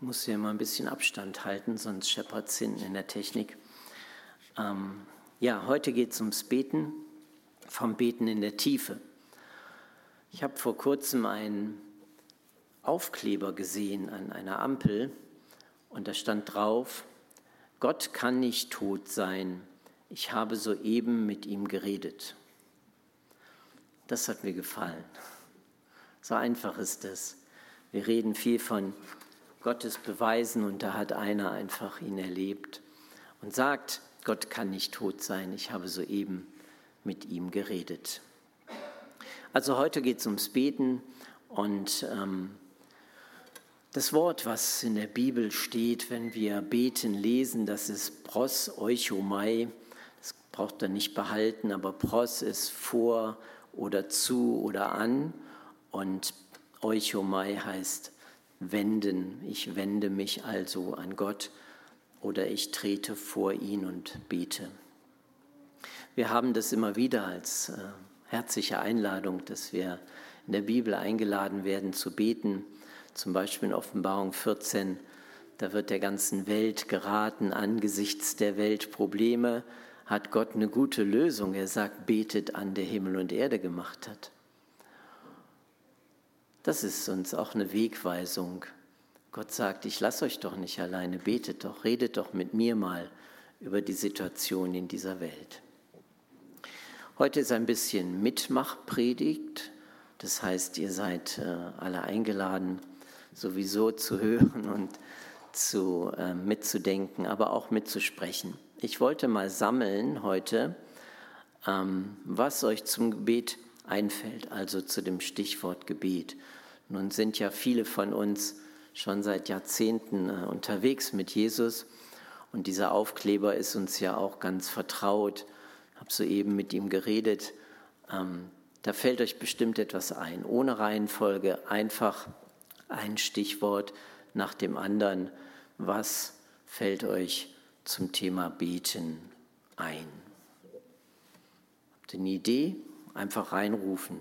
muss hier immer ein bisschen Abstand halten, sonst scheppert es hinten in der Technik. Heute geht es ums Beten, vom Beten in der Tiefe. Ich habe vor kurzem einen Aufkleber gesehen an einer Ampel und da stand drauf: Gott kann nicht tot sein, ich habe soeben mit ihm geredet. Das hat mir gefallen. So einfach ist das. Wir reden viel von Gottes Beweisen und da hat einer einfach ihn erlebt und sagt, Gott kann nicht tot sein, ich habe soeben mit ihm geredet. Also heute geht es ums Beten und das Wort, was in der Bibel steht, wenn wir beten, lesen, das ist pros euchomai. Das braucht ihr nicht behalten, aber pros ist vor oder zu oder an und euchomai heißt wenden. Ich wende mich also an Gott oder ich trete vor ihn und bete. Wir haben das immer wieder als herzliche Einladung, dass wir in der Bibel eingeladen werden zu beten. Zum Beispiel in Offenbarung 14, da wird der ganzen Welt geraten, angesichts der Weltprobleme hat Gott eine gute Lösung. Er sagt, betet an, der Himmel und Erde gemacht hat. Das ist uns auch eine Wegweisung. Gott sagt, ich lasse euch doch nicht alleine, betet doch, redet doch mit mir mal über die Situation in dieser Welt. Heute ist ein bisschen Mitmachpredigt, das heißt, ihr seid alle eingeladen, sowieso zu hören und mitzudenken, aber auch mitzusprechen. Ich wollte mal sammeln heute, was euch zum Gebet einfällt, also zu dem Stichwort Gebet. Nun sind ja viele von uns schon seit Jahrzehnten unterwegs mit Jesus und dieser Aufkleber ist uns ja auch ganz vertraut. Ich habe soeben mit ihm geredet. Da fällt euch bestimmt etwas ein, ohne Reihenfolge, einfach ein Stichwort nach dem anderen. Was fällt euch zum Thema Beten ein? Habt ihr eine Idee? Einfach reinrufen.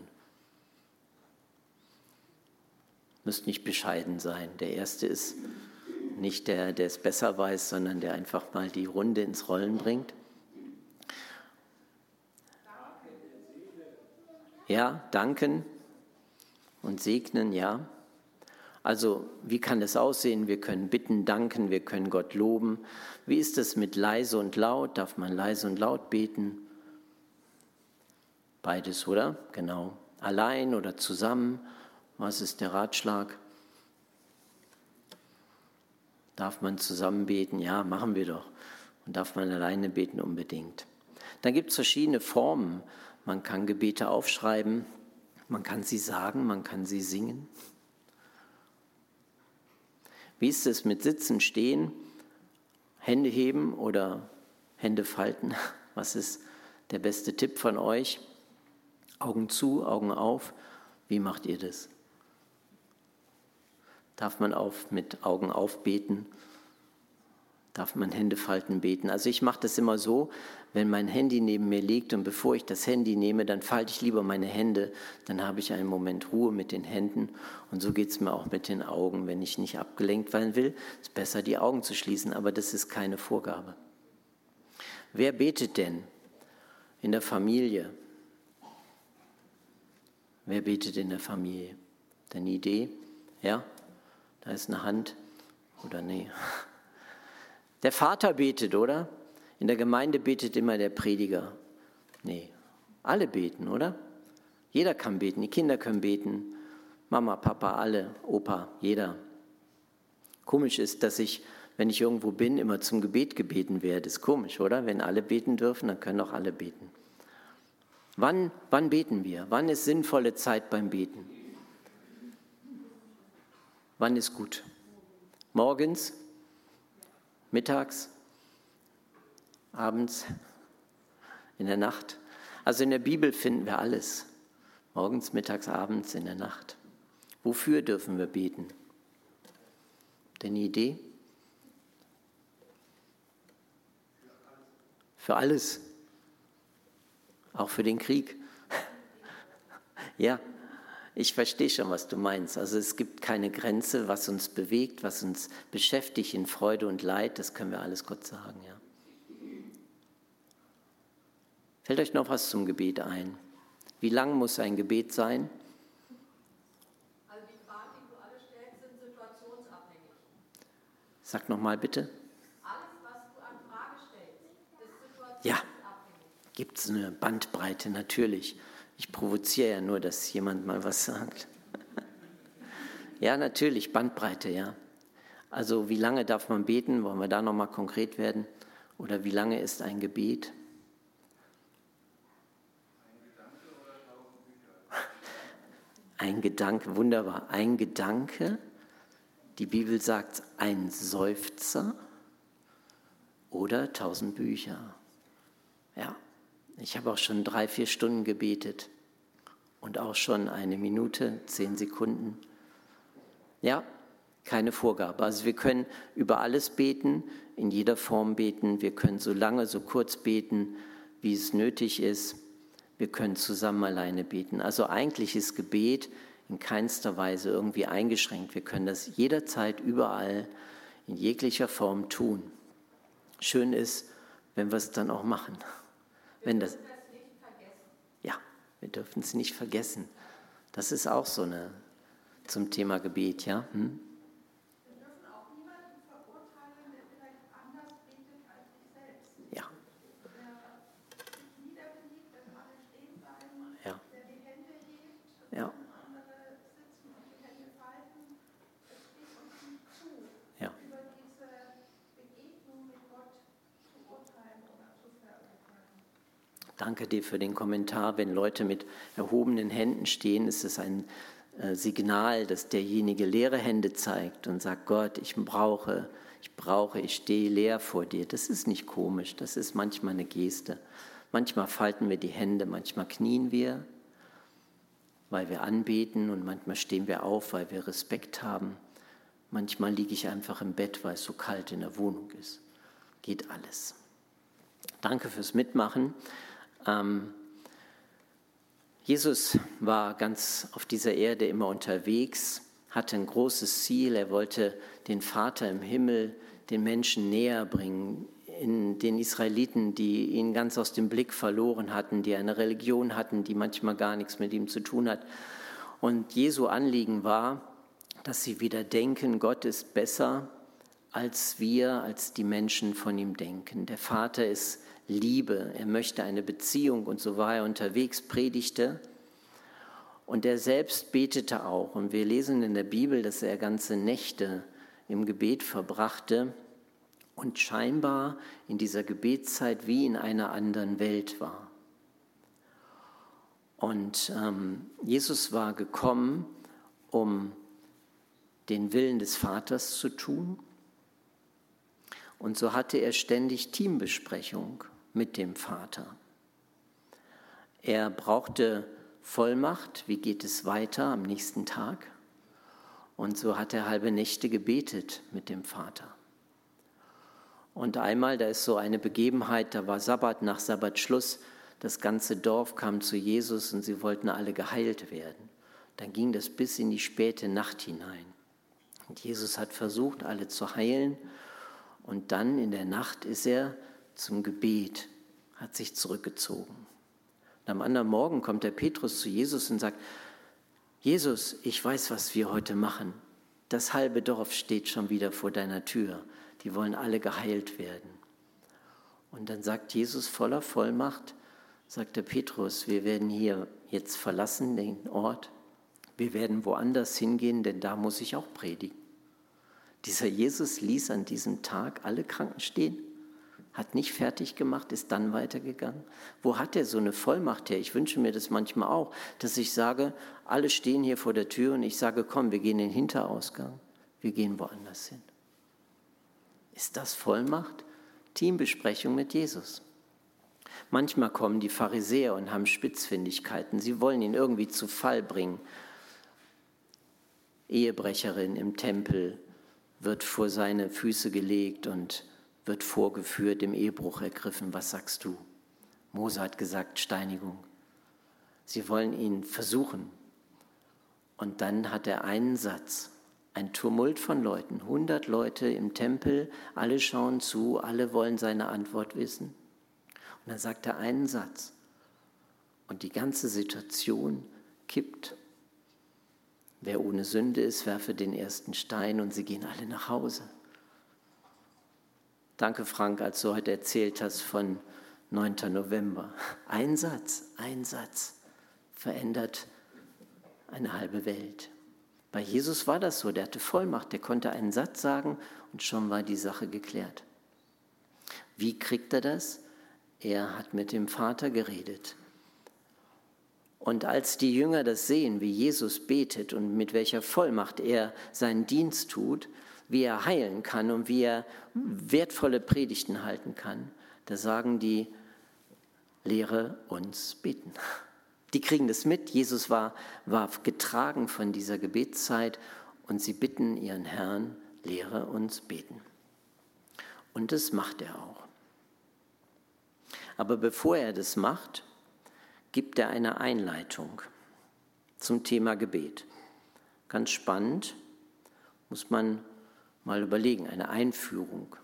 Müsst nicht bescheiden sein. Der Erste ist nicht der, der es besser weiß, sondern der einfach mal die Runde ins Rollen bringt. Ja, danken und segnen, ja. Also, wie kann das aussehen? Wir können bitten, danken, wir können Gott loben. Wie ist es mit leise und laut? Darf man leise und laut beten? Beides, oder? Genau. Allein oder zusammen? Was ist der Ratschlag? Darf man zusammen beten? Ja, machen wir doch. Und darf man alleine beten? Unbedingt. Dann gibt es verschiedene Formen. Man kann Gebete aufschreiben, man kann sie sagen, man kann sie singen. Wie ist es mit Sitzen, Stehen, Hände heben oder Hände falten? Was ist der beste Tipp von euch? Augen zu, Augen auf. Wie macht ihr das? Darf man mit Augen auf beten? Darf man Hände falten beten? Also ich mache das immer so, wenn mein Handy neben mir liegt und bevor ich das Handy nehme, dann falte ich lieber meine Hände, dann habe ich einen Moment Ruhe mit den Händen und so geht es mir auch mit den Augen. Wenn ich nicht abgelenkt werden will, ist es besser, die Augen zu schließen, aber das ist keine Vorgabe. Wer betet denn in der Familie? Wer betet in der Familie? Eine Idee? Ja? Da ist eine Hand oder nee? Der Vater betet, oder? In der Gemeinde betet immer der Prediger. Nee, alle beten, oder? Jeder kann beten, die Kinder können beten. Mama, Papa, alle, Opa, jeder. Komisch ist, dass ich, wenn ich irgendwo bin, immer zum Gebet gebeten werde. Ist komisch, oder? Wenn alle beten dürfen, dann können auch alle beten. Wann beten wir? Wann ist sinnvolle Zeit beim Beten? Wann ist gut? Morgens? Mittags? Abends? In der Nacht? Also in der Bibel finden wir alles. Morgens, mittags, abends, in der Nacht. Wofür dürfen wir beten? Denn eine Idee? Für alles. Auch für den Krieg. Ja, Ich verstehe schon, was du meinst. Also es gibt keine Grenze, was uns bewegt, was uns beschäftigt in Freude und Leid. Das können wir alles Gott sagen, ja. Fällt euch noch was zum Gebet ein? Wie lang muss ein Gebet sein? Also die Fragen, die du alle stellst, sind situationsabhängig. Sag nochmal bitte. Alles, was du an Frage stellst, ist situationsabhängig. Ja, gibt es eine Bandbreite, natürlich. Ich provoziere ja nur, dass jemand mal was sagt. Ja, natürlich, Bandbreite, ja. Also wie lange darf man beten? Wollen wir da nochmal konkret werden? Oder wie lange ist ein Gebet? Ein Gedanke, wunderbar. Ein Gedanke, die Bibel sagt, ein Seufzer oder 1000 Bücher. Ja, ich habe auch schon 3-4 Stunden gebetet und auch schon 1 Minute, 10 Sekunden. Ja, keine Vorgabe. Also wir können über alles beten, in jeder Form beten. Wir können so lange, so kurz beten, wie es nötig ist. Wir können zusammen alleine beten. Also eigentlich ist Gebet in keinster Weise irgendwie eingeschränkt. Wir können das jederzeit, überall, in jeglicher Form tun. Schön ist, wenn wir es dann auch machen. Wir dürfen das nicht vergessen. Ja, wir dürfen es nicht vergessen. Das ist auch so eine zum Thema Gebet, ja. Wir dürfen auch niemanden verurteilen, der vielleicht anders betet als ich selbst. Ja. Der sich niederkniet, wenn alle stehen bleiben, Ja. der die Hände hebt, Ja. und andere sitzen und die Hände falten. Es steht uns nicht zu, Ja. über diese Begegnung mit Gott zu urteilen oder zu verurteilen. Danke dir für den Kommentar. Wenn Leute mit erhobenen Händen stehen, ist es ein Signal, dass derjenige leere Hände zeigt und sagt, Gott, ich stehe leer vor dir. Das ist nicht komisch, das ist manchmal eine Geste. Manchmal falten wir die Hände, manchmal knien wir, weil wir anbeten, und manchmal stehen wir auf, weil wir Respekt haben. Manchmal liege ich einfach im Bett, weil es so kalt in der Wohnung ist. Geht alles. Danke fürs Mitmachen. Jesus war ganz auf dieser Erde immer unterwegs, hatte ein großes Ziel. Er wollte den Vater im Himmel den Menschen näher bringen, in den Israeliten, die ihn ganz aus dem Blick verloren hatten, die eine Religion hatten, die manchmal gar nichts mit ihm zu tun hat. Und Jesu Anliegen war, dass sie wieder denken, Gott ist besser als wir, als die Menschen von ihm denken. Der Vater ist Liebe, er möchte eine Beziehung, und so war er unterwegs, predigte, und er selbst betete auch. Und wir lesen in der Bibel, dass er ganze Nächte im Gebet verbrachte und scheinbar in dieser Gebetszeit wie in einer anderen Welt war. Und Jesus war gekommen, um den Willen des Vaters zu tun, und so hatte er ständig Teambesprechung mit dem Vater. Er brauchte Vollmacht, wie geht es weiter am nächsten Tag? Und so hat er halbe Nächte gebetet mit dem Vater. Und einmal, da ist so eine Begebenheit, da war Sabbat, nach Sabbatschluss, das ganze Dorf kam zu Jesus und sie wollten alle geheilt werden. Dann ging das bis in die späte Nacht hinein. Und Jesus hat versucht, alle zu heilen. Und dann in der Nacht ist er zum Gebet, hat sich zurückgezogen. Und am anderen Morgen kommt der Petrus zu Jesus und sagt, Jesus, ich weiß, was wir heute machen. Das halbe Dorf steht schon wieder vor deiner Tür. Die wollen alle geheilt werden. Und dann sagt Jesus voller Vollmacht, sagt der Petrus, wir werden hier jetzt verlassen, den Ort. Wir werden woanders hingehen, denn da muss ich auch predigen. Dieser Jesus ließ an diesem Tag alle Kranken stehen, hat nicht fertig gemacht, ist dann weitergegangen. Wo hat er so eine Vollmacht her? Ich wünsche mir das manchmal auch, dass ich sage, alle stehen hier vor der Tür und ich sage, komm, wir gehen in den Hinterausgang, wir gehen woanders hin. Ist das Vollmacht? Teambesprechung mit Jesus. Manchmal kommen die Pharisäer und haben Spitzfindigkeiten. Sie wollen ihn irgendwie zu Fall bringen. Ehebrecherin im Tempel wird vor seine Füße gelegt und wird vorgeführt, im Ehebruch ergriffen. Was sagst du? Mose hat gesagt, Steinigung. Sie wollen ihn versuchen. Und dann hat er einen Satz, ein Tumult von Leuten, 100 Leute im Tempel, alle schauen zu, alle wollen seine Antwort wissen. Und dann sagt er einen Satz und die ganze Situation kippt. Wer ohne Sünde ist, werfe den ersten Stein, und sie gehen alle nach Hause. Danke, Frank, als du heute erzählt hast von 9. November. Ein Satz verändert eine halbe Welt. Bei Jesus war das so, der hatte Vollmacht, der konnte einen Satz sagen und schon war die Sache geklärt. Wie kriegt er das? Er hat mit dem Vater geredet. Und als die Jünger das sehen, wie Jesus betet und mit welcher Vollmacht er seinen Dienst tut, wie er heilen kann und wie er wertvolle Predigten halten kann, da sagen die, lehre uns beten. Die kriegen das mit. Jesus war getragen von dieser Gebetszeit und sie bitten ihren Herrn, lehre uns beten. Und das macht er auch. Aber bevor er das macht, gibt er eine Einleitung zum Thema Gebet. Ganz spannend, muss man mal überlegen, eine Einführung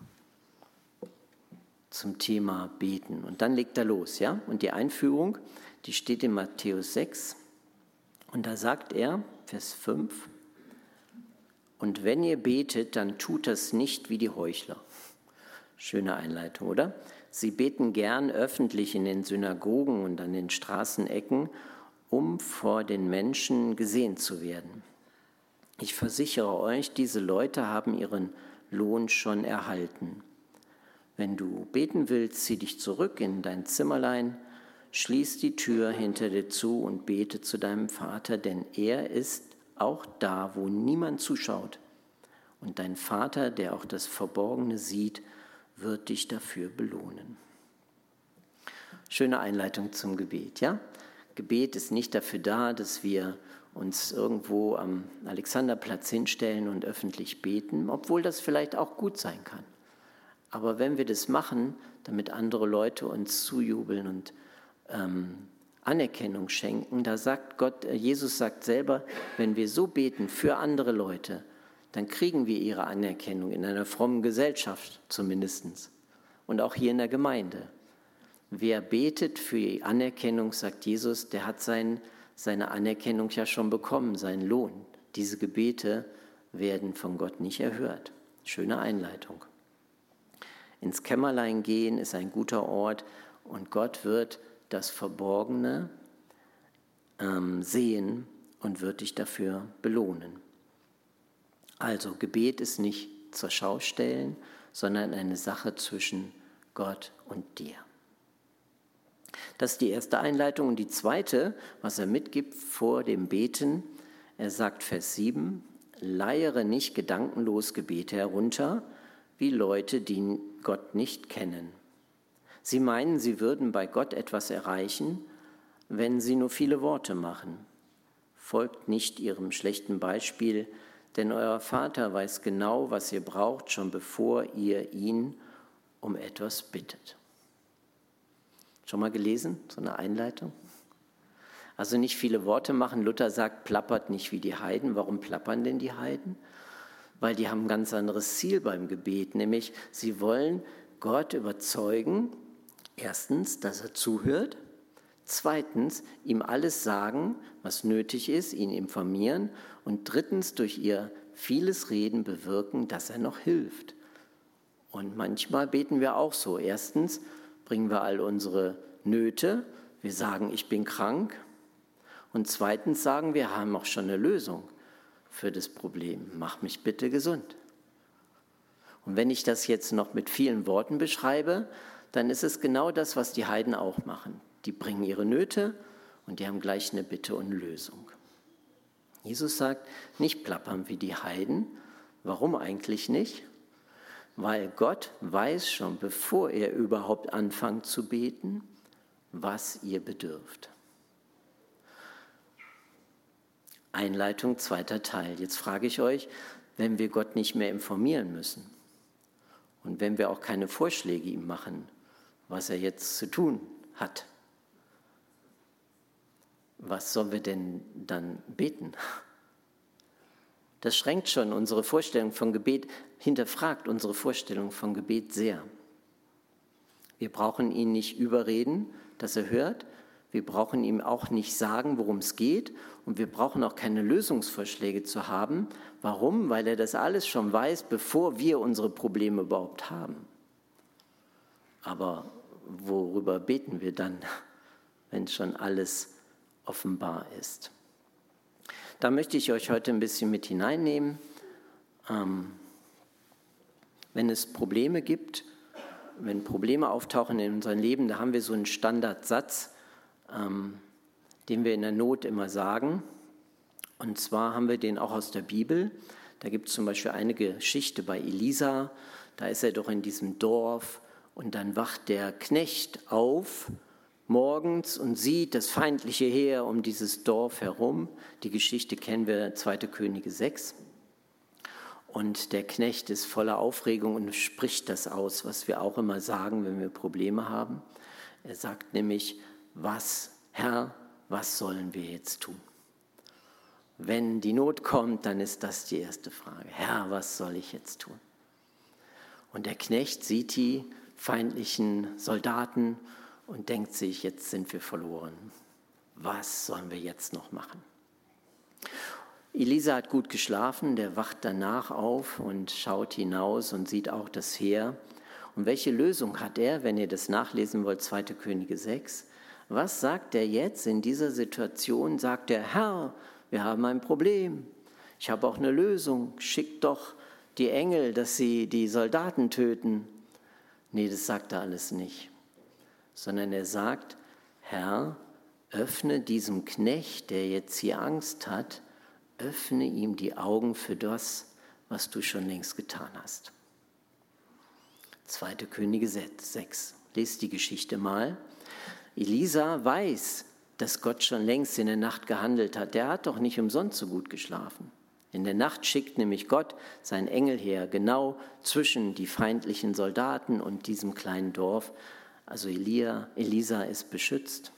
zum Thema Beten. Und dann legt er los, ja? Und die Einführung, die steht in Matthäus 6. Und da sagt er, Vers 5, und wenn ihr betet, dann tut das nicht wie die Heuchler. Schöne Einleitung, oder? Sie beten gern öffentlich in den Synagogen und an den Straßenecken, um vor den Menschen gesehen zu werden. Ich versichere euch, diese Leute haben ihren Lohn schon erhalten. Wenn du beten willst, zieh dich zurück in dein Zimmerlein, schließ die Tür hinter dir zu und bete zu deinem Vater, denn er ist auch da, wo niemand zuschaut. Und dein Vater, der auch das Verborgene sieht, wird dich dafür belohnen. Schöne Einleitung zum Gebet, ja? Gebet ist nicht dafür da, dass wir uns irgendwo am Alexanderplatz hinstellen und öffentlich beten, obwohl das vielleicht auch gut sein kann. Aber wenn wir das machen, damit andere Leute uns zujubeln und Anerkennung schenken, da sagt Gott, Jesus sagt selber, wenn wir so beten für andere Leute, dann kriegen wir ihre Anerkennung in einer frommen Gesellschaft zumindest und auch hier in der Gemeinde. Wer betet für die Anerkennung, sagt Jesus, der hat seine Anerkennung ja schon bekommen, seinen Lohn. Diese Gebete werden von Gott nicht erhört. Schöne Einleitung. Ins Kämmerlein gehen ist ein guter Ort und Gott wird das Verborgene sehen und wird dich dafür belohnen. Also Gebet ist nicht zur Schau stellen, sondern eine Sache zwischen Gott und dir. Das ist die erste Einleitung. Und die zweite, was er mitgibt vor dem Beten, er sagt Vers 7, leiere nicht gedankenlos Gebete herunter, wie Leute, die Gott nicht kennen. Sie meinen, sie würden bei Gott etwas erreichen, wenn sie nur viele Worte machen. Folgt nicht ihrem schlechten Beispiel, denn euer Vater weiß genau, was ihr braucht, schon bevor ihr ihn um etwas bittet. Schon mal gelesen, so eine Einleitung? Also nicht viele Worte machen. Luther sagt, plappert nicht wie die Heiden. Warum plappern denn die Heiden? Weil die haben ein ganz anderes Ziel beim Gebet, nämlich sie wollen Gott überzeugen, erstens, dass er zuhört, zweitens, ihm alles sagen, was nötig ist, ihn informieren und drittens, durch ihr vieles Reden bewirken, dass er noch hilft. Und manchmal beten wir auch so. Erstens bringen wir all unsere Nöte, wir sagen, ich bin krank. Und zweitens sagen wir haben auch schon eine Lösung für das Problem. Mach mich bitte gesund. Und wenn ich das jetzt noch mit vielen Worten beschreibe, dann ist es genau das, was die Heiden auch machen. Die bringen ihre Nöte und die haben gleich eine Bitte und eine Lösung. Jesus sagt, nicht plappern wie die Heiden. Warum eigentlich nicht? Weil Gott weiß schon, bevor er überhaupt anfängt zu beten, was ihr bedürft. Einleitung, zweiter Teil. Jetzt frage ich euch, wenn wir Gott nicht mehr informieren müssen und wenn wir auch keine Vorschläge ihm machen, was er jetzt zu tun hat, was sollen wir denn dann beten? Das schränkt schon unsere Vorstellung von Gebet, hinterfragt unsere Vorstellung von Gebet sehr. Wir brauchen ihn nicht überreden, dass er hört. Wir brauchen ihm auch nicht sagen, worum es geht. Und wir brauchen auch keine Lösungsvorschläge zu haben. Warum? Weil er das alles schon weiß, bevor wir unsere Probleme überhaupt haben. Aber worüber beten wir dann, wenn schon alles offenbar ist? Da möchte ich euch heute ein bisschen mit hineinnehmen. Wenn es Probleme gibt, wenn Probleme auftauchen in unserem Leben, da haben wir so einen Standardsatz, den wir in der Not immer sagen. Und zwar haben wir den auch aus der Bibel. Da gibt es zum Beispiel eine Geschichte bei Elisa. Da ist er doch in diesem Dorf und dann wacht der Knecht auf morgens und sieht das feindliche Heer um dieses Dorf herum. Die Geschichte kennen wir, 2. Könige 6. Und der Knecht ist voller Aufregung und spricht das aus, was wir auch immer sagen, wenn wir Probleme haben. Er sagt nämlich, Herr, was sollen wir jetzt tun? Wenn die Not kommt, dann ist das die erste Frage. Herr, was soll ich jetzt tun? Und der Knecht sieht die feindlichen Soldaten und denkt sich, jetzt sind wir verloren. Was sollen wir jetzt noch machen? Elisa hat gut geschlafen, der wacht danach auf und schaut hinaus und sieht auch das Heer. Und welche Lösung hat er, wenn ihr das nachlesen wollt, 2. Könige 6? Was sagt er jetzt in dieser Situation? Sagt er, Herr, wir haben ein Problem. Ich habe auch eine Lösung. Schickt doch die Engel, dass sie die Soldaten töten. Nee, das sagt er alles nicht. Sondern er sagt, Herr, öffne diesem Knecht, der jetzt hier Angst hat, öffne ihm die Augen für das, was du schon längst getan hast. 2. Könige 6. Lest die Geschichte mal. Elisa weiß, dass Gott schon längst in der Nacht gehandelt hat. Der hat doch nicht umsonst so gut geschlafen. In der Nacht schickt nämlich Gott seinen Engel her, genau zwischen die feindlichen Soldaten und diesem kleinen Dorf. Also Elisa ist beschützt.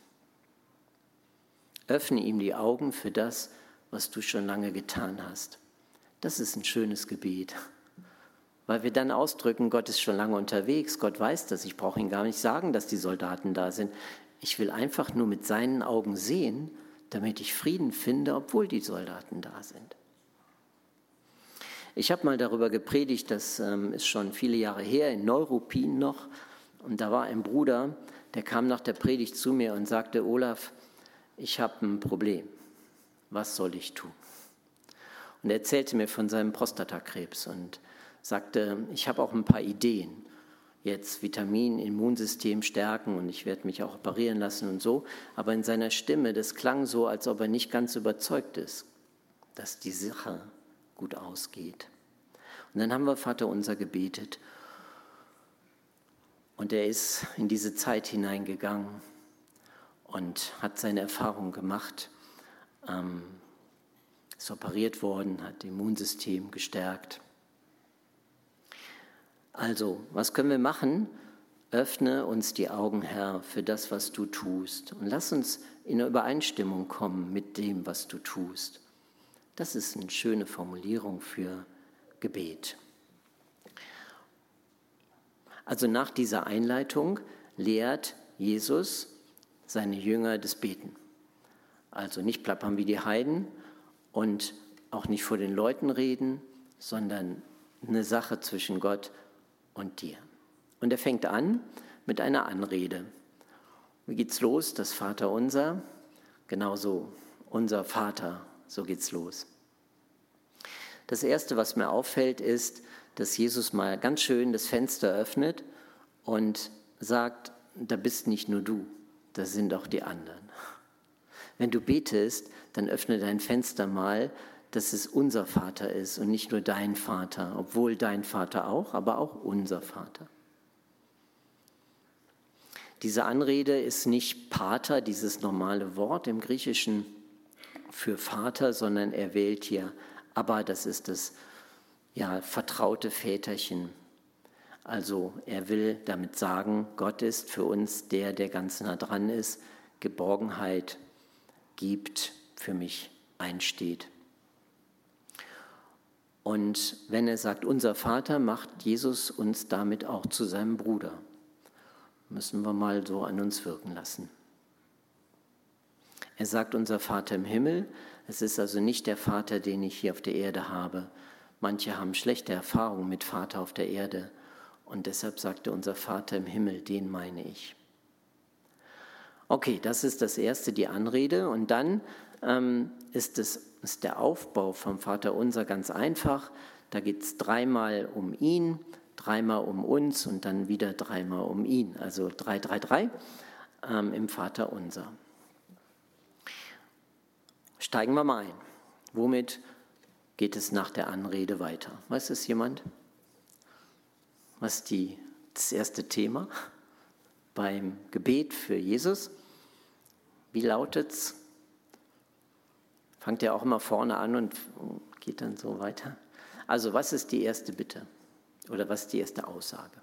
Öffne ihm die Augen für das, was du schon lange getan hast. Das ist ein schönes Gebet, weil wir dann ausdrücken, Gott ist schon lange unterwegs, Gott weiß das, ich brauche ihm gar nicht sagen, dass die Soldaten da sind. Ich will einfach nur mit seinen Augen sehen, damit ich Frieden finde, obwohl die Soldaten da sind. Ich habe mal darüber gepredigt, das ist schon viele Jahre her, in Neuruppin noch. Und da war ein Bruder, der kam nach der Predigt zu mir und sagte, Olaf, ich habe ein Problem. Was soll ich tun? Und er erzählte mir von seinem Prostatakrebs und sagte, ich habe auch ein paar Ideen. Jetzt Vitamin, Immunsystem stärken und ich werde mich auch operieren lassen und so. Aber in seiner Stimme, das klang so, als ob er nicht ganz überzeugt ist, dass die Sache gut ausgeht. Und dann haben wir Vaterunser gebetet. Und er ist in diese Zeit hineingegangen und hat seine Erfahrung gemacht. Ist operiert worden, hat das Immunsystem gestärkt. Also, was können wir machen? Öffne uns die Augen, Herr, für das, was du tust. Und lass uns in eine Übereinstimmung kommen mit dem, was du tust. Das ist eine schöne Formulierung für Gebet. Also nach dieser Einleitung lehrt Jesus seine Jünger das Beten. Also nicht plappern wie die Heiden und auch nicht vor den Leuten reden, sondern eine Sache zwischen Gott und dir. Und er fängt an mit einer Anrede. Wie geht's los? Das Vaterunser, genauso unser Vater, so geht's los. Das Erste, was mir auffällt, ist, dass Jesus mal ganz schön das Fenster öffnet und sagt, da bist nicht nur du, da sind auch die anderen. Wenn du betest, dann öffne dein Fenster mal, dass es unser Vater ist und nicht nur dein Vater, obwohl dein Vater auch, aber auch unser Vater. Diese Anrede ist nicht Pater, dieses normale Wort im Griechischen für Vater, sondern er wählt hier Abba, das ist das vertraute Väterchen. Also er will damit sagen, Gott ist für uns der ganz nah dran ist, Geborgenheit gibt, für mich einsteht. Und wenn er sagt, unser Vater, macht Jesus uns damit auch zu seinem Bruder. Müssen wir mal so an uns wirken lassen. Er sagt, unser Vater im Himmel. Es ist also nicht der Vater, den ich hier auf der Erde habe. Manche haben schlechte Erfahrungen mit Vater auf der Erde. Und deshalb sagt er, unser Vater im Himmel, den meine ich. Okay, das ist das Erste, die Anrede. Und dann ist der Aufbau vom Vater unser ganz einfach. Da geht es 3-mal um ihn, 3-mal um uns und dann wieder 3-mal um ihn. Also 3, 3, 3 im Vater unser. Steigen wir mal ein. Womit geht es nach der Anrede weiter? Weiß es jemand? Was ist das erste Thema beim Gebet für Jesus? Wie lautet's? Fangt ihr auch immer vorne an und geht dann so weiter? Also, was ist die erste Bitte? Oder was ist die erste Aussage?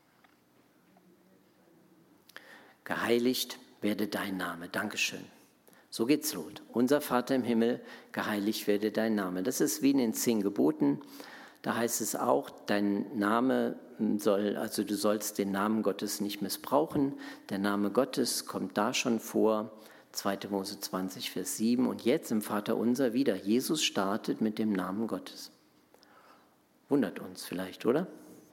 Geheiligt werde dein Name. Dankeschön. So geht's los. Unser Vater im Himmel, geheiligt werde dein Name. Das ist wie in den 10 Geboten. Da heißt es auch, dein Name du sollst den Namen Gottes nicht missbrauchen. Der Name Gottes kommt da schon vor. 2. Mose 20, Vers 7. Und jetzt im Vater unser wieder. Jesus startet mit dem Namen Gottes. Wundert uns vielleicht, oder?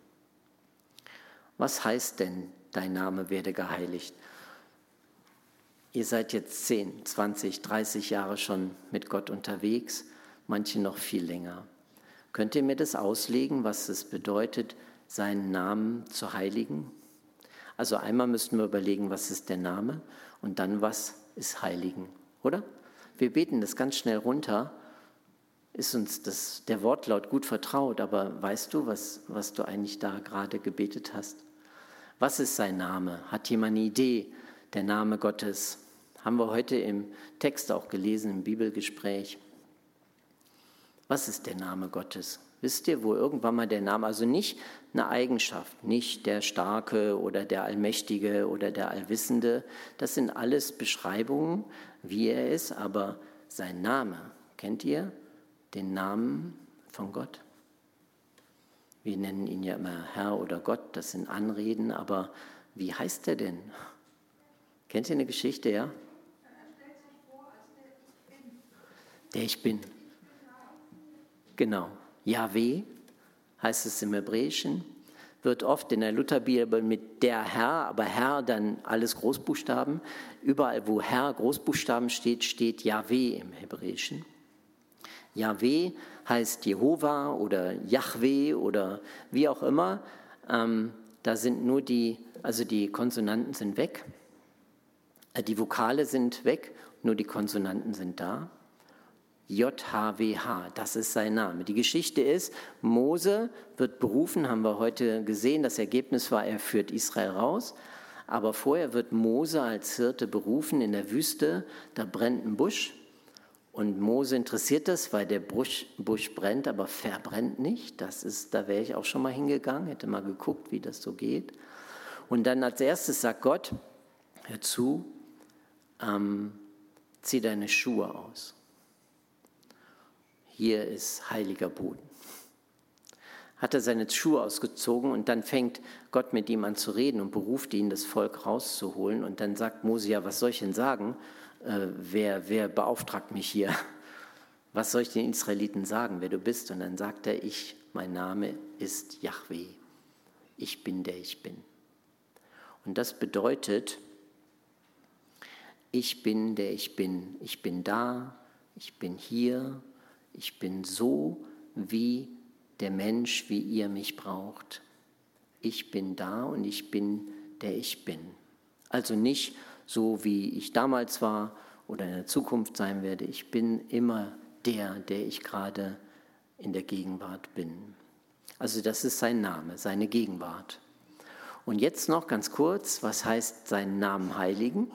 Was heißt denn, dein Name werde geheiligt? Ihr seid jetzt 10, 20, 30 Jahre schon mit Gott unterwegs, manche noch viel länger. Könnt ihr mir das auslegen, was es bedeutet, seinen Namen zu heiligen? Also einmal müssten wir überlegen, was ist der Name und dann, was ist Heiligen, oder? Wir beten das ganz schnell runter, ist uns der Wortlaut gut vertraut, aber weißt du, was du eigentlich da gerade gebetet hast? Was ist sein Name? Hat jemand eine Idee? Der Name Gottes. Haben wir heute im Text auch gelesen, im Bibelgespräch. Was ist der Name Gottes? Wisst ihr, wo irgendwann mal der Name, also nicht eine Eigenschaft, nicht der Starke oder der Allmächtige oder der Allwissende, das sind alles Beschreibungen, wie er ist, aber sein Name, kennt ihr den Namen von Gott? Wir nennen ihn ja immer Herr oder Gott, das sind Anreden, aber wie heißt er denn? Kennt ihr eine Geschichte, ja? Er stellt sich vor als der Ich Bin. Der Ich Bin. Genau. Jahwe heißt es im Hebräischen, wird oft in der Lutherbibel mit der Herr, aber Herr dann alles Großbuchstaben. Überall, wo Herr Großbuchstaben steht, steht Jahwe im Hebräischen. Jahwe heißt Jehova oder Jahwe oder wie auch immer. Da sind nur die Konsonanten sind weg. Die Vokale sind weg, nur die Konsonanten sind da. JHWH, das ist sein Name. Die Geschichte ist, Mose wird berufen, haben wir heute gesehen, das Ergebnis war, er führt Israel raus, aber vorher wird Mose als Hirte berufen in der Wüste, da brennt ein Busch und Mose interessiert das, weil der Busch brennt, aber verbrennt nicht. Da wäre ich auch schon mal hingegangen, hätte mal geguckt, wie das so geht. Und dann als erstes sagt Gott, hör zu, zieh deine Schuhe aus. Hier ist heiliger Boden. Hat er seine Schuhe ausgezogen und dann fängt Gott mit ihm an zu reden und beruft ihn, das Volk rauszuholen. Und dann sagt Mose, ja, was soll ich denn sagen? Wer beauftragt mich hier? Was soll ich den Israeliten sagen, wer du bist? Und dann sagt er, mein Name ist Jahwe. Ich bin der ich bin. Und das bedeutet, ich bin der ich bin. Ich bin da, ich bin hier. Ich bin so wie der Mensch, wie ihr mich braucht. Ich bin da und ich bin der ich bin. Also nicht so, wie ich damals war oder in der Zukunft sein werde. Ich bin immer der ich gerade in der Gegenwart bin. Also das ist sein Name, seine Gegenwart. Und jetzt noch ganz kurz, was heißt seinen Namen heiligen?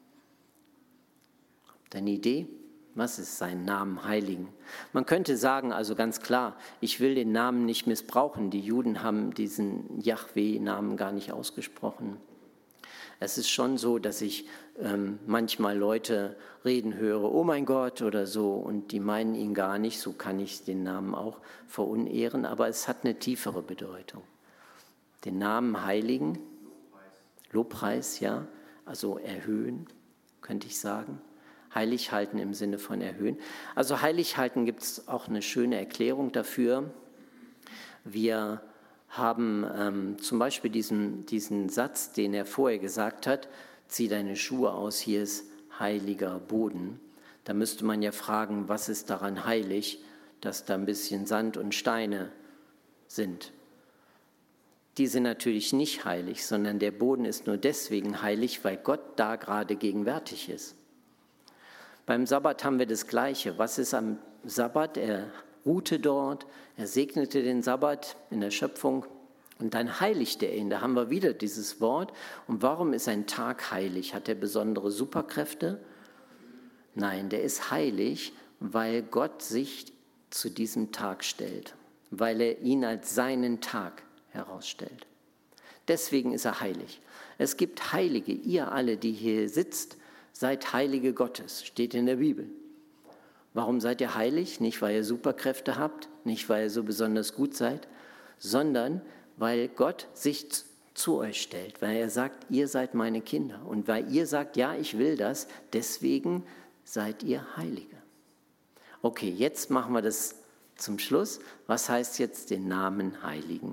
Habt ihr eine Idee? Was ist sein Namen heiligen? Man könnte sagen, also ganz klar, ich will den Namen nicht missbrauchen. Die Juden haben diesen Jahwe-Namen gar nicht ausgesprochen. Es ist schon so, dass ich manchmal Leute reden höre, oh mein Gott oder so, und die meinen ihn gar nicht, so kann ich den Namen auch verunehren, aber es hat eine tiefere Bedeutung. Den Namen heiligen, Lobpreis, ja, also erhöhen, könnte ich sagen. Heilig halten im Sinne von erhöhen. Also heilig halten gibt es auch eine schöne Erklärung dafür. Wir haben zum Beispiel diesen Satz, den er vorher gesagt hat, zieh deine Schuhe aus, hier ist heiliger Boden. Da müsste man ja fragen, was ist daran heilig, dass da ein bisschen Sand und Steine sind. Die sind natürlich nicht heilig, sondern der Boden ist nur deswegen heilig, weil Gott da gerade gegenwärtig ist. Beim Sabbat haben wir das Gleiche. Was ist am Sabbat? Er ruhte dort, er segnete den Sabbat in der Schöpfung und dann heiligte er ihn. Da haben wir wieder dieses Wort. Und warum ist ein Tag heilig? Hat er besondere Superkräfte? Nein, der ist heilig, weil Gott sich zu diesem Tag stellt, weil er ihn als seinen Tag herausstellt. Deswegen ist er heilig. Es gibt Heilige, ihr alle, die hier sitzt, seid Heilige Gottes, steht in der Bibel. Warum seid ihr heilig? Nicht, weil ihr Superkräfte habt, nicht, weil ihr so besonders gut seid, sondern weil Gott sich zu euch stellt, weil er sagt, ihr seid meine Kinder. Und weil ihr sagt, ja, ich will das, deswegen seid ihr Heilige. Okay, jetzt machen wir das zum Schluss. Was heißt jetzt den Namen Heiligen?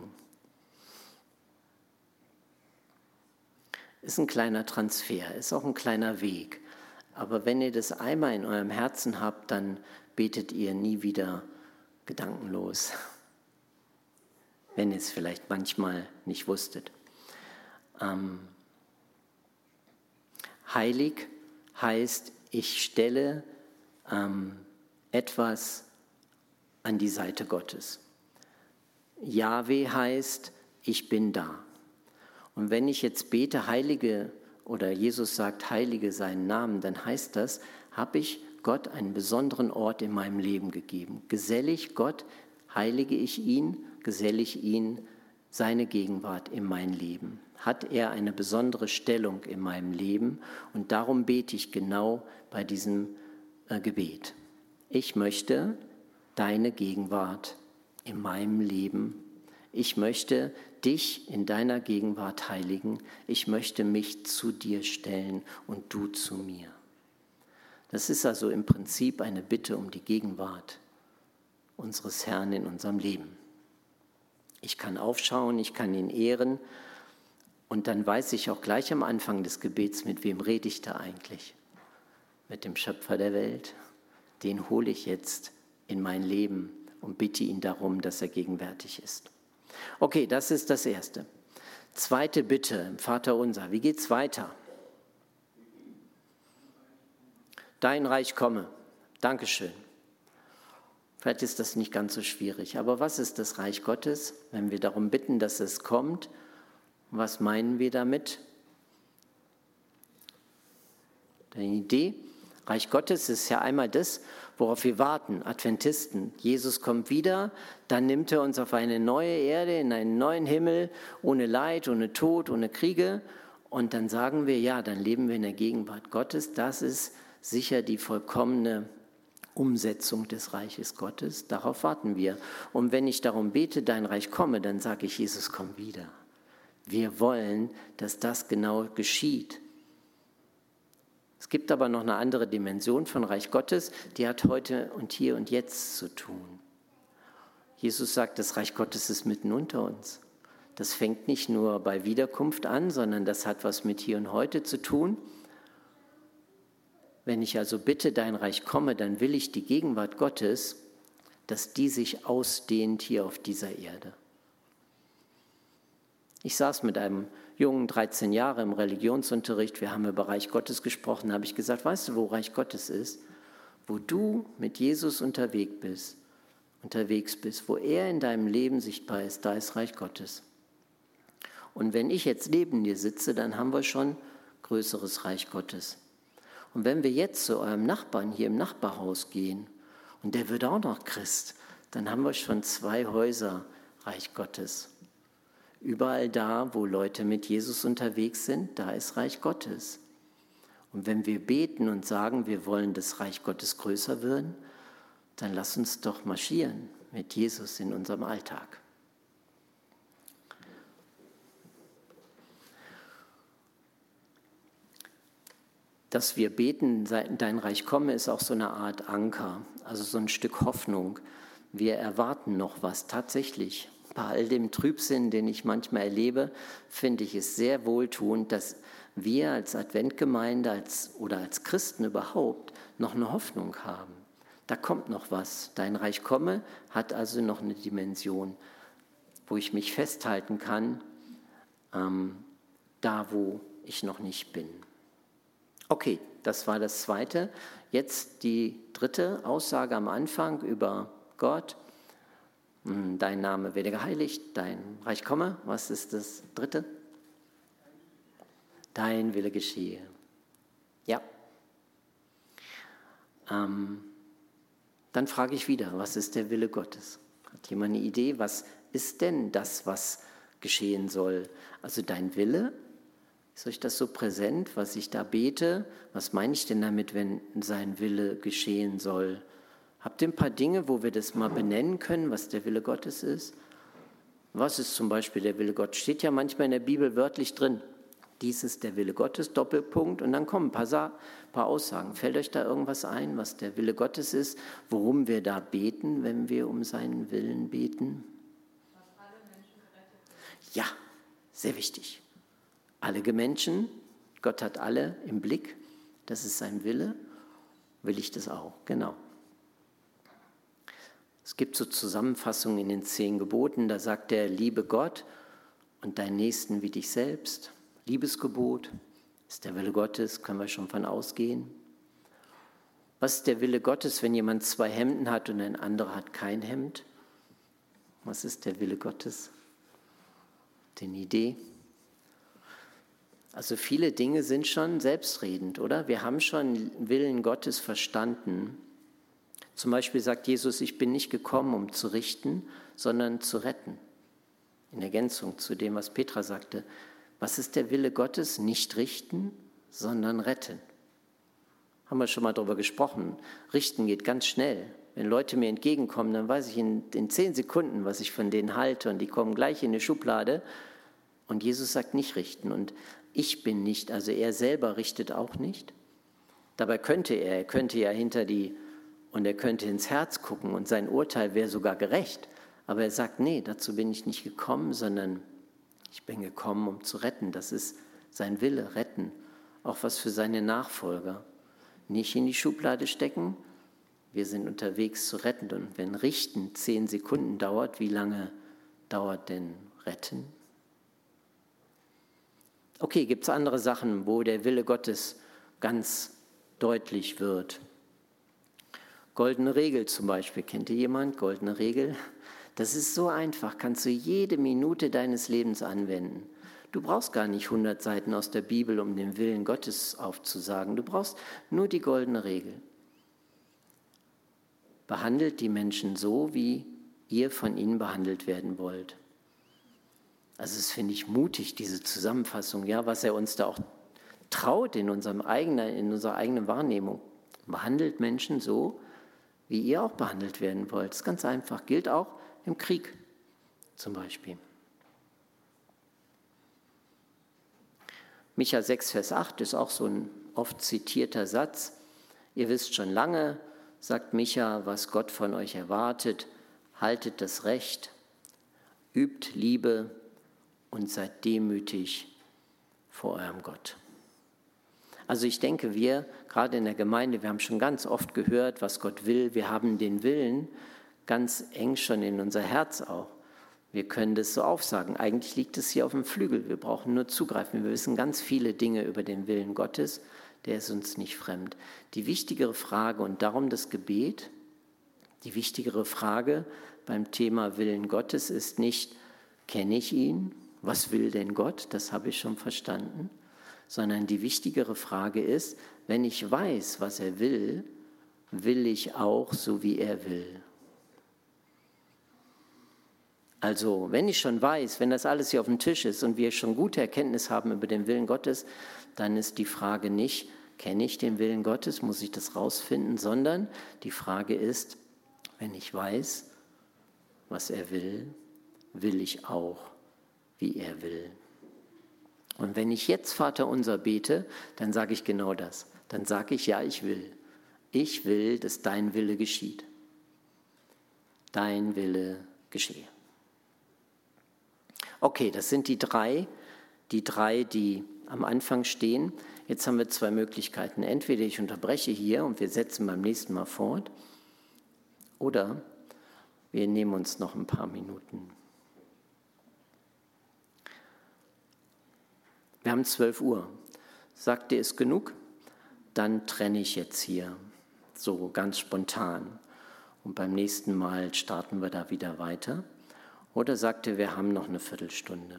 Ist ein kleiner Transfer, ist auch ein kleiner Weg. Aber wenn ihr das einmal in eurem Herzen habt, dann betet ihr nie wieder gedankenlos. Wenn ihr es vielleicht manchmal nicht wusstet. Heilig heißt, ich stelle etwas an die Seite Gottes. Jahwe heißt, ich bin da. Und wenn ich jetzt bete, Heilige, oder Jesus sagt, Heilige seinen Namen, dann heißt das, habe ich Gott einen besonderen Ort in meinem Leben gegeben. Geselle ich Gott, heilige ich ihn, geselle ich ihn seine Gegenwart in mein Leben. Hat er eine besondere Stellung in meinem Leben und darum bete ich genau bei diesem Gebet. Ich möchte deine Gegenwart in meinem Leben. Ich möchte dich in deiner Gegenwart heiligen. Ich möchte mich zu dir stellen und du zu mir. Das ist also im Prinzip eine Bitte um die Gegenwart unseres Herrn in unserem Leben. Ich kann aufschauen, ich kann ihn ehren und dann weiß ich auch gleich am Anfang des Gebets, mit wem rede ich da eigentlich? Mit dem Schöpfer der Welt. Den hole ich jetzt in mein Leben und bitte ihn darum, dass er gegenwärtig ist. Okay, das ist das Erste. Zweite Bitte im Vaterunser. Wie geht's weiter? Dein Reich komme. Dankeschön. Vielleicht ist das nicht ganz so schwierig. Aber was ist das Reich Gottes? Wenn wir darum bitten, dass es kommt, was meinen wir damit? Die Idee, Reich Gottes ist ja einmal das, worauf wir warten, Adventisten. Jesus kommt wieder, dann nimmt er uns auf eine neue Erde, in einen neuen Himmel, ohne Leid, ohne Tod, ohne Kriege. Und dann sagen wir, ja, dann leben wir in der Gegenwart Gottes. Das ist sicher die vollkommene Umsetzung des Reiches Gottes. Darauf warten wir. Und wenn ich darum bete, dein Reich komme, dann sage ich, Jesus, komm wieder. Wir wollen, dass das genau geschieht. Es gibt aber noch eine andere Dimension von Reich Gottes, die hat heute und hier und jetzt zu tun. Jesus sagt, das Reich Gottes ist mitten unter uns. Das fängt nicht nur bei Wiederkunft an, sondern das hat was mit hier und heute zu tun. Wenn ich also bitte, dein Reich komme, dann will ich die Gegenwart Gottes, dass die sich ausdehnt hier auf dieser Erde. Ich saß mit einem Jungen, 13 Jahre, im Religionsunterricht, wir haben über Reich Gottes gesprochen, da habe ich gesagt, weißt du, wo Reich Gottes ist? Wo du mit Jesus unterwegs bist, wo er in deinem Leben sichtbar ist, da ist Reich Gottes. Und wenn ich jetzt neben dir sitze, dann haben wir schon größeres Reich Gottes. Und wenn wir jetzt zu eurem Nachbarn hier im Nachbarhaus gehen und der wird auch noch Christ, dann haben wir schon 2 Häuser Reich Gottes. Überall da, wo Leute mit Jesus unterwegs sind, da ist Reich Gottes. Und wenn wir beten und sagen, wir wollen das Reich Gottes größer werden, dann lass uns doch marschieren mit Jesus in unserem Alltag. Dass wir beten, dein Reich komme, ist auch so eine Art Anker, also so ein Stück Hoffnung. Wir erwarten noch was tatsächlich. Bei all dem Trübsinn, den ich manchmal erlebe, finde ich es sehr wohltuend, dass wir als Adventgemeinde oder als Christen überhaupt noch eine Hoffnung haben. Da kommt noch was. Dein Reich komme hat also noch eine Dimension, wo ich mich festhalten kann, da wo ich noch nicht bin. Okay, das war das Zweite. Jetzt die dritte Aussage am Anfang über Gott. Dein Name werde geheiligt, dein Reich komme. Was ist das Dritte? Dein Wille geschehe. Ja. Dann frage ich wieder, was ist der Wille Gottes? Hat jemand eine Idee, was ist denn das, was geschehen soll? Also dein Wille, ist euch das so präsent, was ich da bete? Was meine ich denn damit, wenn sein Wille geschehen soll? Habt ihr ein paar Dinge, wo wir das mal benennen können, was der Wille Gottes ist? Was ist zum Beispiel der Wille Gottes? Steht ja manchmal in der Bibel wörtlich drin. Dies ist der Wille Gottes, Doppelpunkt, und dann kommen ein paar Aussagen. Fällt euch da irgendwas ein, was der Wille Gottes ist, worum wir da beten, wenn wir um seinen Willen beten? Dass alle Menschen gerettet werden. Ja, sehr wichtig. Alle Menschen, Gott hat alle im Blick, das ist sein Wille, will ich das auch, genau. Es gibt so Zusammenfassungen in den 10 Geboten, da sagt er, liebe Gott und deinen Nächsten wie dich selbst. Liebesgebot ist der Wille Gottes, können wir schon von ausgehen. Was ist der Wille Gottes, wenn jemand 2 Hemden hat und ein anderer hat kein Hemd? Was ist der Wille Gottes? Eine Idee? Also viele Dinge sind schon selbstredend, oder? Wir haben schon den Willen Gottes verstanden. Zum Beispiel sagt Jesus, ich bin nicht gekommen, um zu richten, sondern zu retten. In Ergänzung zu dem, was Petra sagte. Was ist der Wille Gottes? Nicht richten, sondern retten. Haben wir schon mal darüber gesprochen. Richten geht ganz schnell. Wenn Leute mir entgegenkommen, dann weiß ich in 10 Sekunden, was ich von denen halte, und die kommen gleich in die Schublade. Und Jesus sagt nicht richten. Und ich bin nicht, also er selber richtet auch nicht. Dabei könnte er könnte ja er könnte ins Herz gucken und sein Urteil wäre sogar gerecht. Aber er sagt, nee, dazu bin ich nicht gekommen, sondern ich bin gekommen, um zu retten. Das ist sein Wille, retten. Auch was für seine Nachfolger. Nicht in die Schublade stecken, wir sind unterwegs zu retten. Und wenn Richten 10 Sekunden dauert, wie lange dauert denn Retten? Okay, gibt es andere Sachen, wo der Wille Gottes ganz deutlich wird? Goldene Regel zum Beispiel. Kennt ihr jemand? Goldene Regel? Das ist so einfach, kannst du jede Minute deines Lebens anwenden. Du brauchst gar nicht 100 Seiten aus der Bibel, um den Willen Gottes aufzusagen. Du brauchst nur die goldene Regel. Behandelt die Menschen so, wie ihr von ihnen behandelt werden wollt. Also das finde ich mutig, diese Zusammenfassung, ja, was er uns da auch traut in unserer eigenen Wahrnehmung. Behandelt Menschen so, wie ihr auch behandelt werden wollt. Das ist ganz einfach, gilt auch im Krieg zum Beispiel. Micha 6, Vers 8 ist auch so ein oft zitierter Satz. Ihr wisst schon lange, sagt Micha, was Gott von euch erwartet. Haltet das Recht, übt Liebe und seid demütig vor eurem Gott. Also ich denke, wir, gerade in der Gemeinde, wir haben schon ganz oft gehört, was Gott will. Wir haben den Willen ganz eng schon in unser Herz auch. Wir können das so aufsagen. Eigentlich liegt es hier auf dem Flügel. Wir brauchen nur zugreifen. Wir wissen ganz viele Dinge über den Willen Gottes. Der ist uns nicht fremd. Die wichtigere Frage, und darum das Gebet, die wichtigere Frage beim Thema Willen Gottes ist nicht, kenne ich ihn? Was will denn Gott? Das habe ich schon verstanden. Sondern die wichtigere Frage ist, wenn ich weiß, was er will, will ich auch so, wie er will. Also, wenn ich schon weiß, wenn das alles hier auf dem Tisch ist und wir schon gute Erkenntnis haben über den Willen Gottes, dann ist die Frage nicht, kenne ich den Willen Gottes, muss ich das rausfinden, sondern die Frage ist, wenn ich weiß, was er will, will ich auch, wie er will. Und wenn ich jetzt Vater unser bete, dann sage ich genau das. Dann sage ich, ja, ich will. Ich will, dass dein Wille geschieht. Dein Wille geschehe. Okay, das sind die drei, die am Anfang stehen. Jetzt haben wir zwei Möglichkeiten. Entweder ich unterbreche hier und wir setzen beim nächsten Mal fort, oder wir nehmen uns noch ein paar Minuten. Wir haben 12 Uhr. Sagt ihr, ist genug? Dann trenne ich jetzt hier, so ganz spontan. Und beim nächsten Mal starten wir da wieder weiter. Oder sagt ihr, wir haben noch eine Viertelstunde?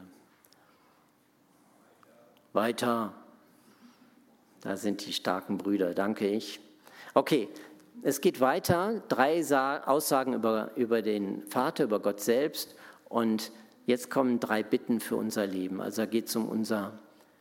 Weiter. Da sind die starken Brüder, danke ich. Okay, es geht weiter. 3 Aussagen über den Vater, über Gott selbst. Und jetzt kommen 3 Bitten für unser Leben. Also da geht es um unser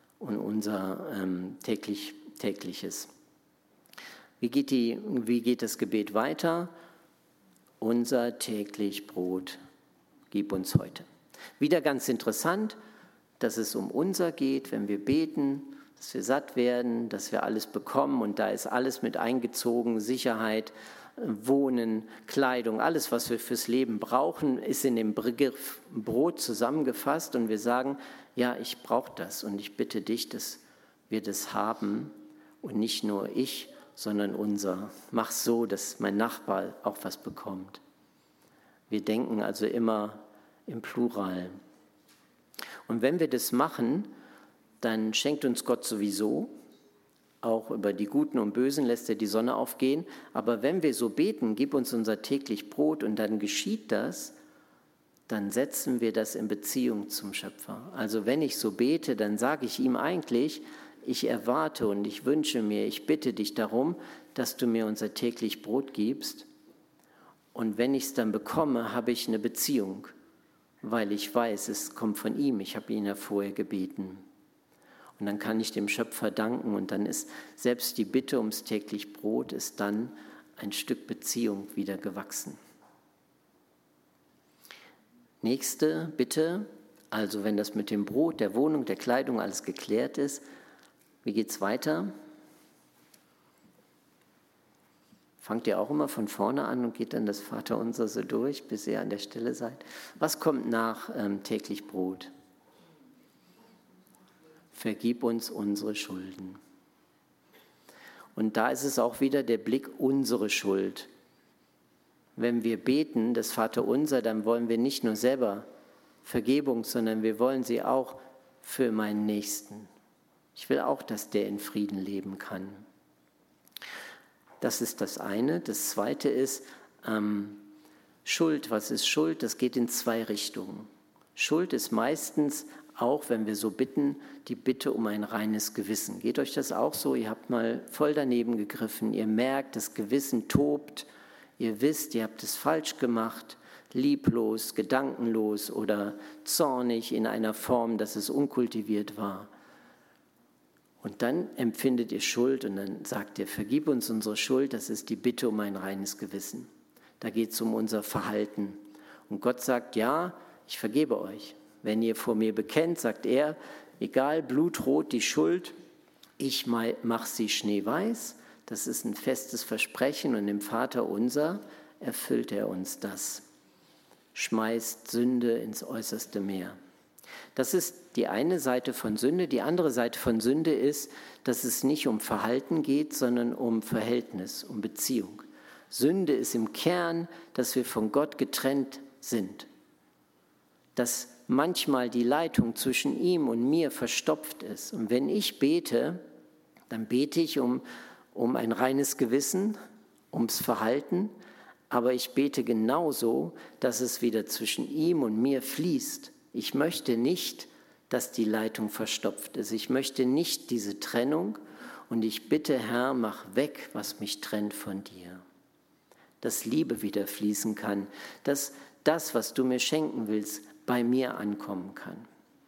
tägliches. Wie geht das Gebet weiter? Unser täglich Brot gib uns heute. Wieder ganz interessant, dass es um unser geht, wenn wir beten, dass wir satt werden, dass wir alles bekommen und da ist alles mit eingezogen, Sicherheit, Wohnen, Kleidung, alles, was wir fürs Leben brauchen, ist in dem Begriff Brot zusammengefasst und wir sagen, ja, ich brauche das und ich bitte dich, dass wir das haben und nicht nur ich, sondern unser. Mach so, dass mein Nachbar auch was bekommt. Wir denken also immer im Plural. Und wenn wir das machen, dann schenkt uns Gott sowieso, auch über die Guten und Bösen lässt er die Sonne aufgehen. Aber wenn wir so beten, gib uns unser täglich Brot und dann geschieht das, dann setzen wir das in Beziehung zum Schöpfer. Also wenn ich so bete, dann sage ich ihm eigentlich, ich erwarte und ich wünsche mir, ich bitte dich darum, dass du mir unser täglich Brot gibst. Und wenn ich es dann bekomme, habe ich eine Beziehung, weil ich weiß, es kommt von ihm. Ich habe ihn ja vorher gebeten. Und dann kann ich dem Schöpfer danken und dann ist selbst die Bitte ums täglich Brot ist dann ein Stück Beziehung wieder gewachsen. Nächste Bitte, also wenn das mit dem Brot, der Wohnung, der Kleidung alles geklärt ist, wie geht es weiter? Fangt ihr auch immer von vorne an und geht dann das Vaterunser so durch, bis ihr an der Stelle seid? Was kommt nach täglich Brot? Vergib uns unsere Schulden. Und da ist es auch wieder der Blick unsere Schuld. Wenn wir beten, das Vaterunser, dann wollen wir nicht nur selber Vergebung, sondern wir wollen sie auch für meinen Nächsten. Ich will auch, dass der in Frieden leben kann. Das ist das eine. Das zweite ist Schuld. Was ist Schuld? Das geht in 2 Richtungen. Schuld ist meistens auch, wenn wir so bitten, die Bitte um ein reines Gewissen. Geht euch das auch so? Ihr habt mal voll daneben gegriffen. Ihr merkt, das Gewissen tobt. Ihr wisst, ihr habt es falsch gemacht, lieblos, gedankenlos oder zornig in einer Form, dass es unkultiviert war. Und dann empfindet ihr Schuld und dann sagt ihr, vergib uns unsere Schuld, das ist die Bitte um ein reines Gewissen. Da geht es um unser Verhalten. Und Gott sagt, ja, ich vergebe euch. Wenn ihr vor mir bekennt, sagt er, egal, blutrot die Schuld, ich mache sie schneeweiß. Das ist ein festes Versprechen und im Vaterunser erfüllt er uns das. Schmeißt Sünde ins äußerste Meer. Das ist die eine Seite von Sünde. Die andere Seite von Sünde ist, dass es nicht um Verhalten geht, sondern um Verhältnis, um Beziehung. Sünde ist im Kern, dass wir von Gott getrennt sind. Dass manchmal die Leitung zwischen ihm und mir verstopft ist. Und wenn ich bete, dann bete ich um ein reines Gewissen, ums Verhalten, aber ich bete genauso, dass es wieder zwischen ihm und mir fließt. Ich möchte nicht, dass die Leitung verstopft ist. Ich möchte nicht diese Trennung und ich bitte, Herr, mach weg, was mich trennt von dir. Dass Liebe wieder fließen kann, dass das, was du mir schenken willst, bei mir ankommen kann.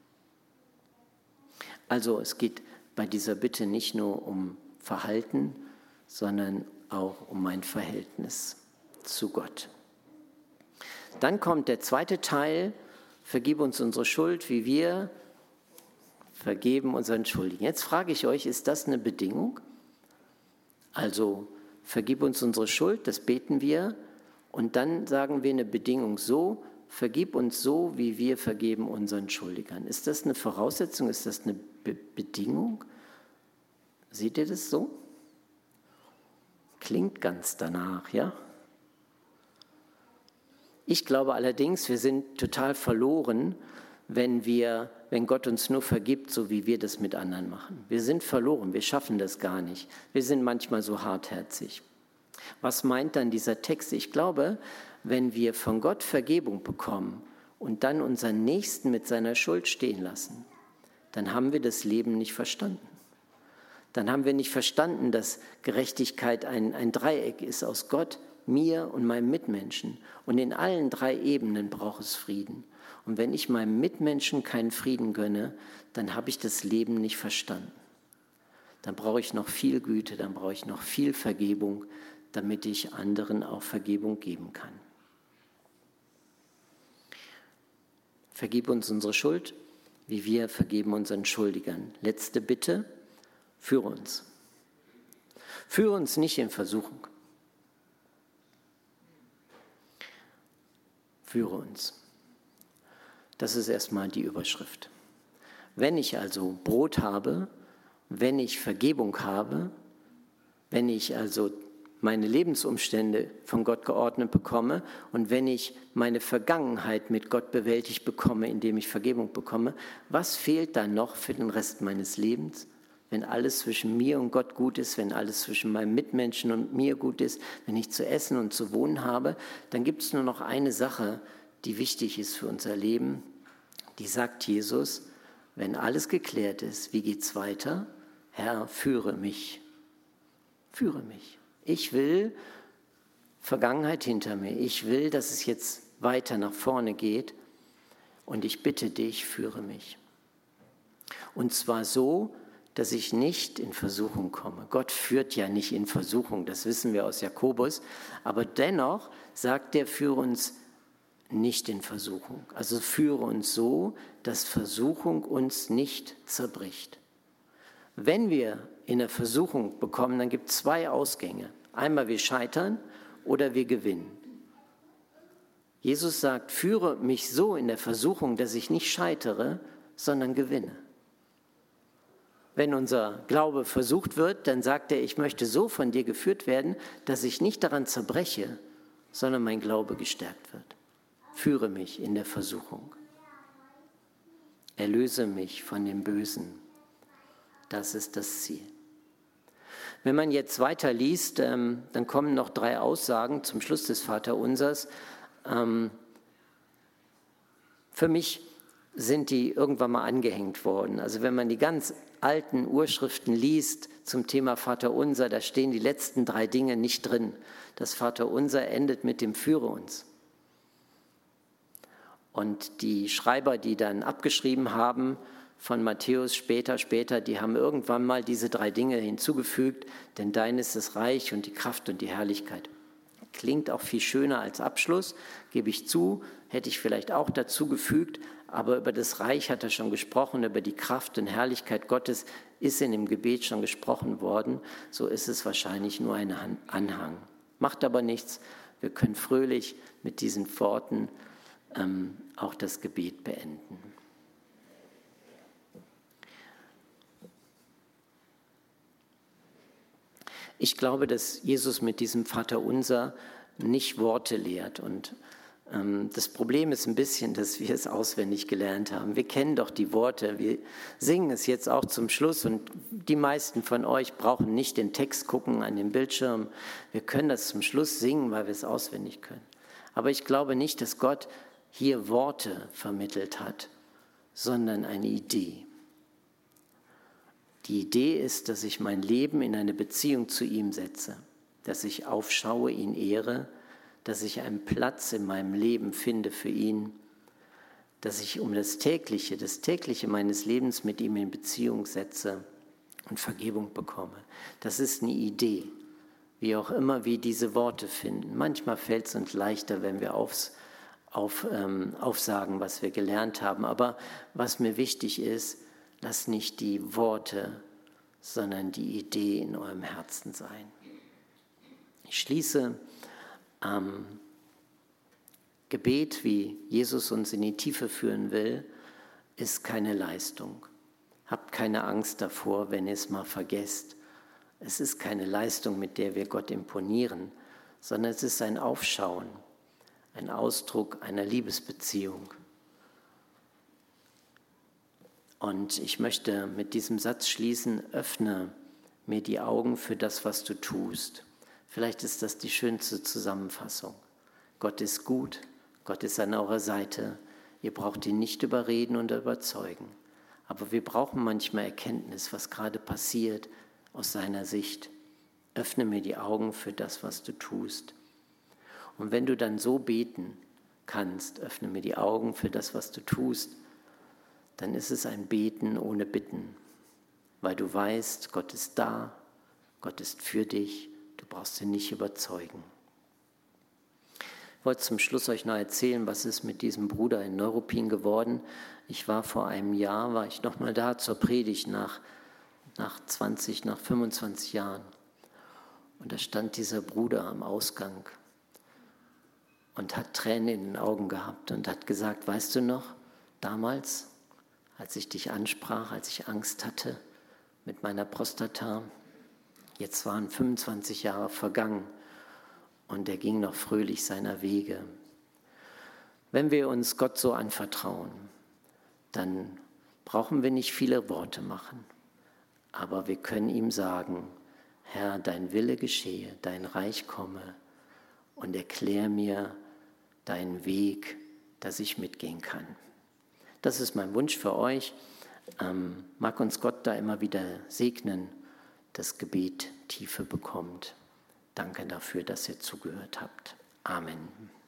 Also es geht bei dieser Bitte nicht nur um Verhalten, sondern auch um mein Verhältnis zu Gott. Dann kommt der zweite Teil, vergib uns unsere Schuld, wie wir vergeben unseren Schuldigen. Jetzt frage ich euch, ist das eine Bedingung? Also vergib uns unsere Schuld, das beten wir, und dann sagen wir eine Bedingung so, vergib uns so, wie wir vergeben unseren Schuldigern. Ist das eine Voraussetzung, ist das eine Bedingung? Seht ihr das so? Klingt ganz danach, ja? Ich glaube allerdings, wir sind total verloren, wenn Gott uns nur vergibt, so wie wir das mit anderen machen. Wir sind verloren, wir schaffen das gar nicht. Wir sind manchmal so hartherzig. Was meint dann dieser Text? Ich glaube, wenn wir von Gott Vergebung bekommen und dann unseren Nächsten mit seiner Schuld stehen lassen, dann haben wir das Leben nicht verstanden. Dann haben wir nicht verstanden, dass Gerechtigkeit ein Dreieck ist aus Gott, mir und meinem Mitmenschen. Und in allen 3 Ebenen braucht es Frieden. Und wenn ich meinem Mitmenschen keinen Frieden gönne, dann habe ich das Leben nicht verstanden. Dann brauche ich noch viel Güte, dann brauche ich noch viel Vergebung, damit ich anderen auch Vergebung geben kann. Vergib uns unsere Schuld, wie wir vergeben unseren Schuldigern. Letzte Bitte, führe uns. Führe uns nicht in Versuchung. Führe uns. Das ist erstmal die Überschrift. Wenn ich also Brot habe, wenn ich Vergebung habe, wenn ich also meine Lebensumstände von Gott geordnet bekomme und wenn ich meine Vergangenheit mit Gott bewältigt bekomme, indem ich Vergebung bekomme, was fehlt dann noch für den Rest meines Lebens? Wenn alles zwischen mir und Gott gut ist, wenn alles zwischen meinem Mitmenschen und mir gut ist, wenn ich zu essen und zu wohnen habe, dann gibt es nur noch eine Sache, die wichtig ist für unser Leben. Die sagt Jesus, wenn alles geklärt ist, wie geht's weiter? Herr, führe mich. Führe mich. Ich will Vergangenheit hinter mir. Ich will, dass es jetzt weiter nach vorne geht. Und ich bitte dich, führe mich. Und zwar so, dass ich nicht in Versuchung komme. Gott führt ja nicht in Versuchung, das wissen wir aus Jakobus. Aber dennoch sagt er, führe uns nicht in Versuchung. Also führe uns so, dass Versuchung uns nicht zerbricht. Wenn wir in der Versuchung bekommen, dann gibt es 2 Ausgänge. Einmal wir scheitern oder wir gewinnen. Jesus sagt, führe mich so in der Versuchung, dass ich nicht scheitere, sondern gewinne. Wenn unser Glaube versucht wird, dann sagt er, ich möchte so von dir geführt werden, dass ich nicht daran zerbreche, sondern mein Glaube gestärkt wird. Führe mich in der Versuchung. Erlöse mich von dem Bösen. Das ist das Ziel. Wenn man jetzt weiter liest, dann kommen noch 3 Aussagen zum Schluss des Vaterunsers. Für mich sind die irgendwann mal angehängt worden. Also wenn man die ganz alten Urschriften liest zum Thema Vaterunser, da stehen die letzten 3 Dinge nicht drin. Das Vaterunser endet mit dem Führe uns. Und die Schreiber, die dann abgeschrieben haben von Matthäus später, die haben irgendwann mal diese 3 Dinge hinzugefügt, denn dein ist das Reich und die Kraft und die Herrlichkeit. Klingt auch viel schöner als Abschluss, gebe ich zu, hätte ich vielleicht auch dazu gefügt, aber über das Reich hat er schon gesprochen, über die Kraft und Herrlichkeit Gottes ist in dem Gebet schon gesprochen worden, so ist es wahrscheinlich nur ein Anhang. Macht aber nichts, wir können fröhlich mit diesen Worten auch das Gebet beenden. Ich glaube, dass Jesus mit diesem Vaterunser nicht Worte lehrt. Und das Problem ist ein bisschen, dass wir es auswendig gelernt haben. Wir kennen doch die Worte, wir singen es jetzt auch zum Schluss und die meisten von euch brauchen nicht den Text gucken an dem Bildschirm. Wir können das zum Schluss singen, weil wir es auswendig können. Aber ich glaube nicht, dass Gott hier Worte vermittelt hat, sondern eine Idee. Die Idee ist, dass ich mein Leben in eine Beziehung zu ihm setze, dass ich aufschaue, ihn ehre, dass ich einen Platz in meinem Leben finde für ihn, dass ich um das Tägliche meines Lebens mit ihm in Beziehung setze und Vergebung bekomme. Das ist eine Idee, wie auch immer wir diese Worte finden. Manchmal fällt es uns leichter, wenn wir aufsagen, was wir gelernt haben. Aber was mir wichtig ist, lasst nicht die Worte, sondern die Idee in eurem Herzen sein. Ich schließe am Gebet, wie Jesus uns in die Tiefe führen will, ist keine Leistung. Habt keine Angst davor, wenn ihr es mal vergesst. Es ist keine Leistung, mit der wir Gott imponieren, sondern es ist ein Aufschauen, ein Ausdruck einer Liebesbeziehung. Und ich möchte mit diesem Satz schließen: Öffne mir die Augen für das, was du tust. Vielleicht ist das die schönste Zusammenfassung. Gott ist gut, Gott ist an eurer Seite. Ihr braucht ihn nicht überreden und überzeugen. Aber wir brauchen manchmal Erkenntnis, was gerade passiert aus seiner Sicht. Öffne mir die Augen für das, was du tust. Und wenn du dann so beten kannst, öffne mir die Augen für das, was du tust, dann ist es ein Beten ohne Bitten, weil du weißt, Gott ist da, Gott ist für dich, du brauchst ihn nicht überzeugen. Ich wollte zum Schluss euch noch erzählen, was ist mit diesem Bruder in Neuruppin geworden. Ich war vor einem Jahr, noch mal da zur Predigt nach 25 Jahren. Und da stand dieser Bruder am Ausgang und hat Tränen in den Augen gehabt und hat gesagt: Weißt du noch, damals, als ich dich ansprach, als ich Angst hatte mit meiner Prostata, jetzt waren 25 Jahre vergangen. Und er ging noch fröhlich seiner Wege. Wenn wir uns Gott so anvertrauen, dann brauchen wir nicht viele Worte machen. Aber wir können ihm sagen: Herr, dein Wille geschehe, dein Reich komme und erklär mir deinen Weg, dass ich mitgehen kann. Das ist mein Wunsch für euch. Mag uns Gott da immer wieder segnen, das Gebet Tiefe bekommt. Danke dafür, dass ihr zugehört habt. Amen.